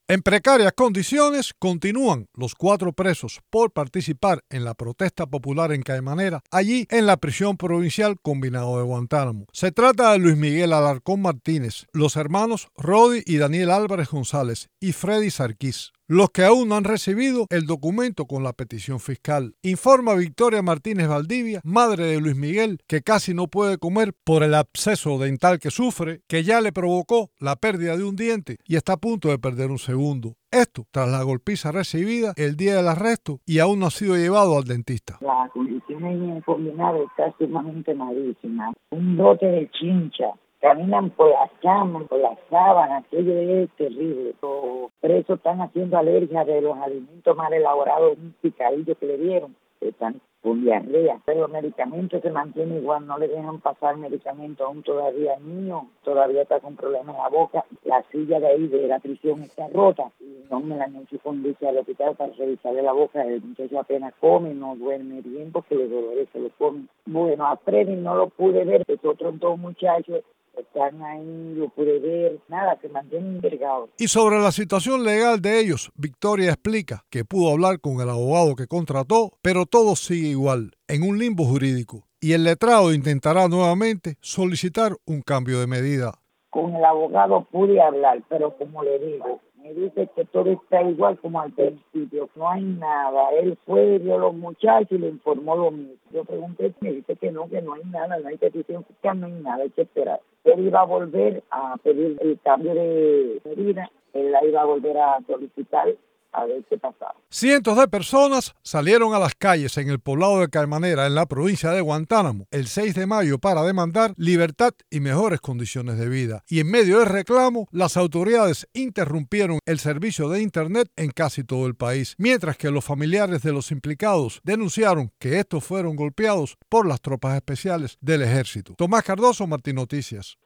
En precarias condiciones continúan los 4 presos por participar en la protesta popular en Caimanera, allí en la prisión provincial Combinado de Guantánamo. Se trata de Luis Miguel Alarcón Martínez, los hermanos Rodi y Daniel Álvarez González y Freddy Sarquís, los que aún no han recibido el documento con la petición fiscal. Informa Victoria Martínez Valdivia, madre de Luis Miguel, que casi no puede comer por el absceso dental que sufre, que ya le provocó la pérdida de un diente y está a punto de perder un segundo. Esto tras la golpiza recibida el día del arresto y aún no ha sido llevado al dentista. Las condiciones en Combinado están sumamente malísimas. Un brote de chincha. Caminan por las camas, por las sábanas, aquello es terrible. Los presos están haciendo alergia de los alimentos mal elaborados, un picadillo que le dieron, están con diarrea. Pero los medicamentos se mantienen igual, no le dejan pasar medicamentos aún todavía al niño, todavía está con problemas en la boca. La silla de ahí de la prisión está rota y no me la han hecho conducir al hospital para revisarle la boca. El muchacho apenas come, no duerme bien porque los dolores se lo comen. Bueno, a Freddy no lo pude ver, los otros 2 muchachos están ahí, lo pude ver, nada, se mantienen envergados. Y sobre la situación legal de ellos, Victoria explica que pudo hablar con el abogado que contrató, pero todo sigue igual, en un limbo jurídico, y el letrado intentará nuevamente solicitar un cambio de medida. Con el abogado pude hablar, pero como le digo, me dice que todo está igual como al principio, no hay nada. Él fue, vio a los muchachos y le informó lo mismo. Yo pregunté, me dice que no hay nada, no hay petición fiscal, no hay nada, hay que esperar. Él iba a volver a pedir el cambio de medida, él la iba a volver a solicitar a ver qué pasaba. Cientos de personas salieron a las calles en el poblado de Caimanera, en la provincia de Guantánamo, el 6 de mayo para demandar libertad y mejores condiciones de vida. Y en medio del reclamo, las autoridades interrumpieron el servicio de Internet en casi todo el país, mientras que los familiares de los implicados denunciaron que estos fueron golpeados por las tropas especiales del ejército. Tomás Cardoso, Martín Noticias.